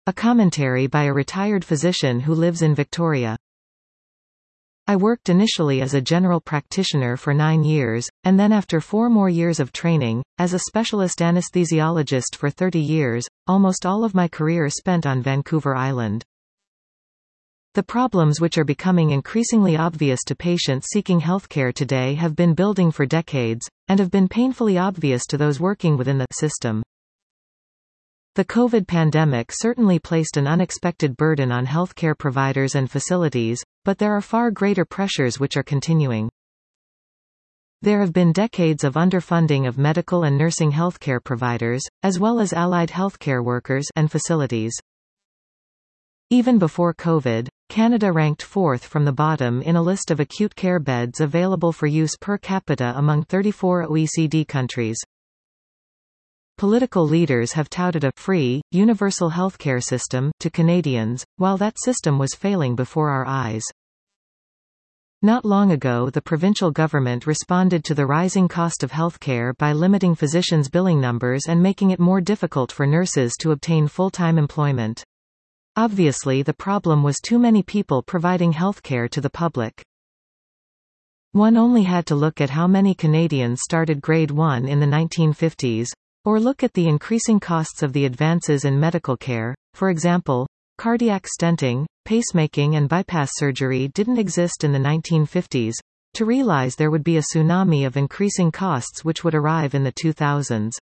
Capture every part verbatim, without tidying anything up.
A commentary by a retired physician who lives in Victoria. I worked initially as a general practitioner for nine years, and then after four more years of training, as a specialist anesthesiologist for thirty years, almost all of my career spent on Vancouver Island. The problems which are becoming increasingly obvious to patients seeking healthcare today have been building for decades, and have been painfully obvious to those working within the system. The COVID pandemic certainly placed an unexpected burden on healthcare providers and facilities, but there are far greater pressures which are continuing. There have been decades of underfunding of medical and nursing healthcare providers, as well as allied healthcare workers and facilities. Even before COVID, Canada ranked fourth from the bottom in a list of acute care beds available for use per capita among thirty-four O E C D countries. Political leaders have touted a free, universal healthcare system to Canadians, while that system was failing before our eyes. Not long ago, the provincial government responded to the rising cost of healthcare by limiting physicians' billing numbers and making it more difficult for nurses to obtain full-time employment. Obviously, the problem was too many people providing healthcare to the public. One only had to look at how many Canadians started grade one in the nineteen fifties, or look at the increasing costs of the advances in medical care. For example, cardiac stenting, pacemaking and bypass surgery didn't exist in the nineteen fifties, to realize there would be a tsunami of increasing costs which would arrive in the two thousands.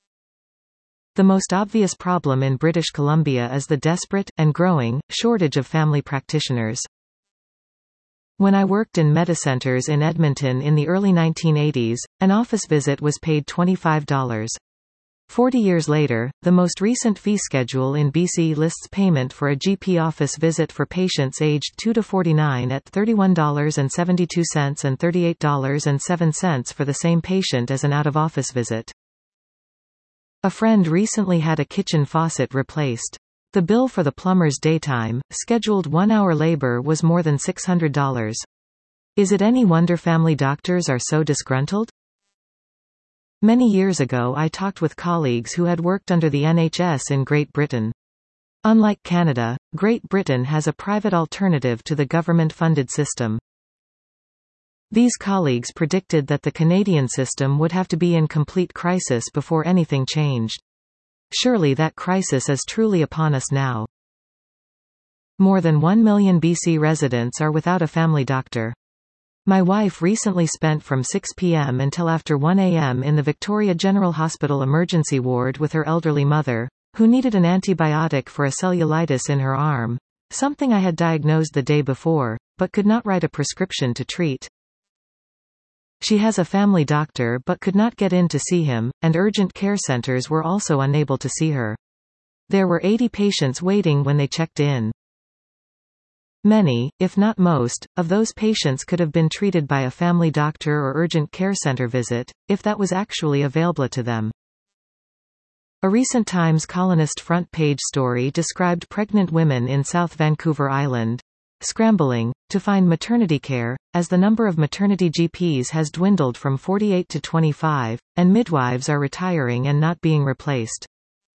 The most obvious problem in British Columbia is the desperate, and growing, shortage of family practitioners. When I worked in Medicenters in Edmonton in the early nineteen eighties, an office visit was paid twenty-five dollars. Forty years later, the most recent fee schedule in B C lists payment for a G P office visit for patients aged two to forty-nine at thirty-one dollars and seventy-two cents and thirty-eight dollars and seven cents for the same patient as an out-of-office visit. A friend recently had a kitchen faucet replaced. The bill for the plumber's daytime, scheduled one-hour labor was more than six hundred dollars. Is it any wonder family doctors are so disgruntled? Many years ago I talked with colleagues who had worked under the N H S in Great Britain. Unlike Canada, Great Britain has a private alternative to the government-funded system. These colleagues predicted that the Canadian system would have to be in complete crisis before anything changed. Surely that crisis is truly upon us now. More than one million B C residents are without a family doctor. My wife recently spent from six p m until after one a m in the Victoria General Hospital emergency ward with her elderly mother, who needed an antibiotic for a cellulitis in her arm, something I had diagnosed the day before, but could not write a prescription to treat. She has a family doctor but could not get in to see him, and urgent care centers were also unable to see her. There were eighty patients waiting when they checked in. Many, if not most, of those patients could have been treated by a family doctor or urgent care center visit, if that was actually available to them. A recent Times columnist front page story described pregnant women in South Vancouver Island scrambling to find maternity care, as the number of maternity G Ps has dwindled from forty-eight to twenty-five, and midwives are retiring and not being replaced.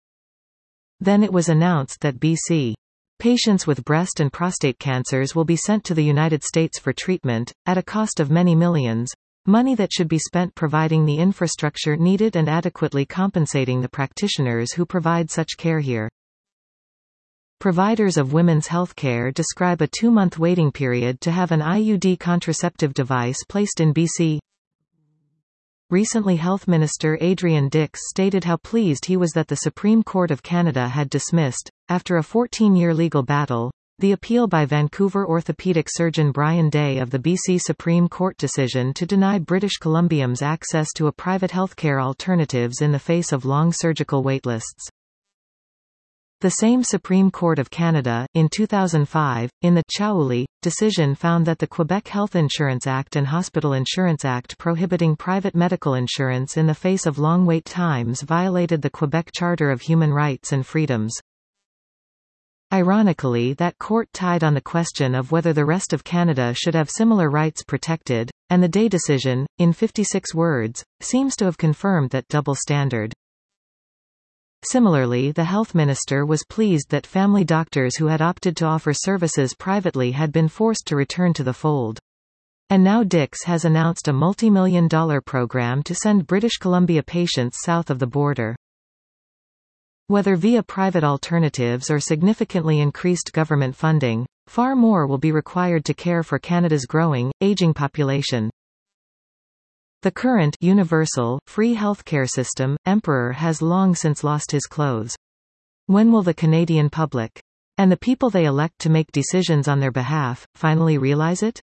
Then it was announced that B C patients with breast and prostate cancers will be sent to the United States for treatment, at a cost of many millions, money that should be spent providing the infrastructure needed and adequately compensating the practitioners who provide such care here. Providers of women's health care describe a two-month waiting period to have an I U D contraceptive device placed in B C. Recently, Health Minister Adrian Dix stated how pleased he was that the Supreme Court of Canada had dismissed, after a fourteen-year legal battle, the appeal by Vancouver orthopedic surgeon Brian Day of the B C Supreme Court decision to deny British Columbians access to a private healthcare alternatives in the face of long surgical waitlists. The same Supreme Court of Canada, in two thousand five, in the Chaouli decision found that the Quebec Health Insurance Act and Hospital Insurance Act prohibiting private medical insurance in the face of long wait times violated the Quebec Charter of Human Rights and Freedoms. Ironically, that court tied on the question of whether the rest of Canada should have similar rights protected, and the Day decision, in fifty-six words, seems to have confirmed that double standard. Similarly, the health minister was pleased that family doctors who had opted to offer services privately had been forced to return to the fold. And now Dix has announced a multi-million dollar program to send British Columbia patients south of the border. Whether via private alternatives or significantly increased government funding, far more will be required to care for Canada's growing, aging population. The current universal, free healthcare system, Emperor has long since lost his clothes. When will the Canadian public, and the people they elect to make decisions on their behalf, finally realize it?